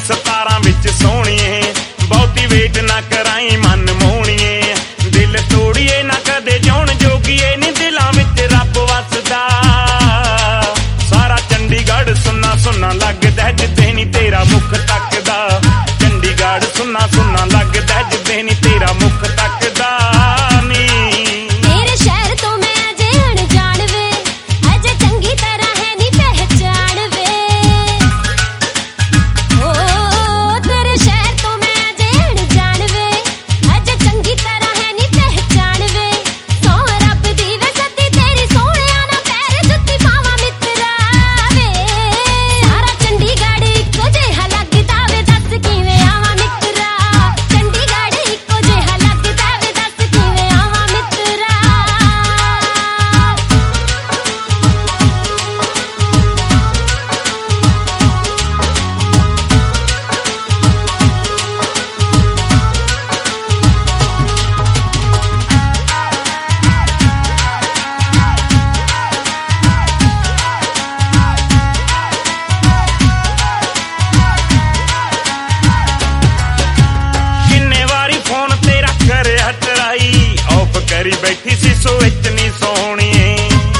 17 ਵਿੱਚ ਸੋਹਣੀਏ, ਬਹੁਤੀ ਵੇਟ ਨਾ ਕਰਾਈ ਮਨ ਮੋਹਣੀਏ, ਦਿਲ ਤੋੜੀਏ ਨਾ ਕਦੇ ਜਿਉਣ ਜੋਗੀਏ ਨੀ ਦਿਲਾਂ ਵਿੱਚ ਰੱਬ ਵਸਦਾ। ਸਾਰਾ ਚੰਡੀਗੜ੍ਹ ਸੁੰਨਾ ਸੁੰਨਾ ਲੱਗਦਾ ਜਿੱਦੇ ਨੀ ਤੇਰਾ ਮੁਖ ਤੱਕਦਾ, ਚੰਡੀਗੜ੍ਹ ਸੁੰਨਾ ਸੁੰਨਾ ਲੱਗਦਾ ਜਿੱਦੇ ਨੀ ਤੇਰਾ ਮੁਖ ਤੱਕਦਾ ਨੀ। ਤੇਰੇ ਸ਼ਹਿਰ ਤੋਂ ਮੈਂ ਅਜੇ ਅਣਜਾਣ ਵੇ, ਅਜੇ ਚੰਗੀ ਤਰ੍ਹਾਂ ਹੈ ਨੀ ਪਹਿਚਾਣ ਵੇ। ਓ ਤੇਰੇ ਸ਼ਹਿਰ ਤੋਂ ਮੈਂ ਅਜੇ ਅਣਜਾਣ ਵੇ, ਅਜੇ ਚੰਗੀ ਤਰ੍ਹਾਂ ਹੈ ਨੀ ਪਹਿਚਾਣ ਵੇ। ਸੌ ਰੱਬ ਦੀ ਵੇ ਸੱਦੀ ਤੇਰੀ ਸੋਹਣਿਆ ਨਾ ਪੈਰ ਜੁੱਤੀ ਪਾਵਾਂ ਮਿੱਤਰਾ ਵੇ। ਸਾਰਾ ਚੰਡੀਗੜ੍ਹ ਇੱਕੋ ਜਿਹਾ ਲੱਗਦਾ ਵੇ, ਦੱਸ ਕਿਵੇਂ ਆਵਾਂ ਮਿੱਤਰਾ। ਚੰਡੀਗੜ੍ਹ ਇੱਕੋ ਜਿਹਾ ਲੱਗਦਾ ਵੇ, ਦੱਸ ਕਿਵੇਂ ਆਵਾਂ ਮਿੱਤਰਾ। ਕਿੰਨੇ ਵਾਰੀ ਫੋਨ ਤੇਰਾ ਕਰਿਆ ਟਰਾਈ, ਆਫ ਕਰੀ ਬੈਠੀ ਸੀ ਸੋ ਵਿੱਚ ਨੀ ਸੋਹਣੀਏ।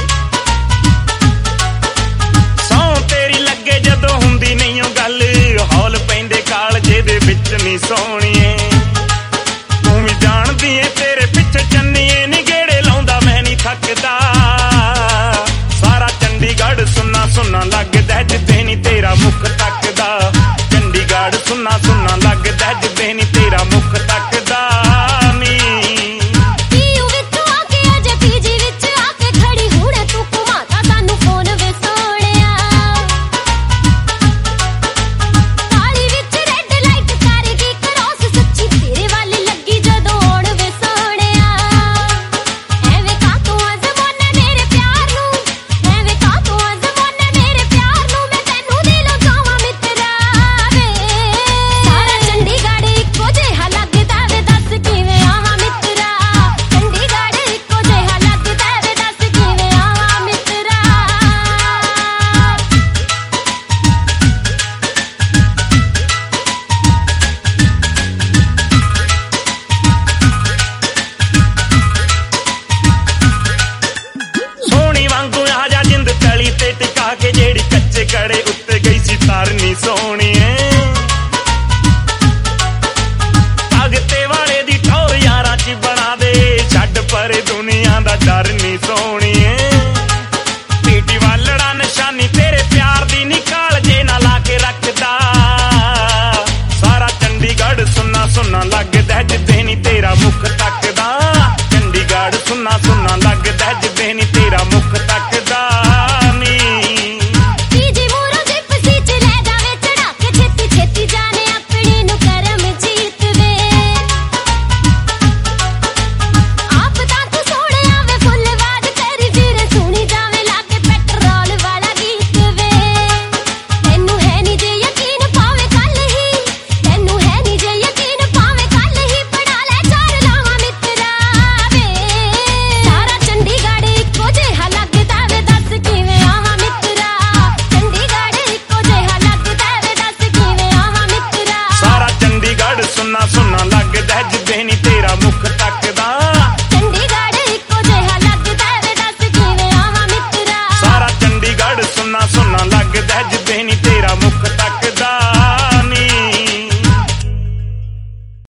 ਸੌ ਤੇਰੀ ਲੱਗੇ ਜਦੋਂ ਹੁੰਦੀ ਨਹੀਂ ਓ ਗੱਲ, ਹੌਲ ਪੈਂਦੇ ਕਾਲਜੇ ਦੇ ਵਿੱਚ ਨੀ ਸੋਹਣੀ।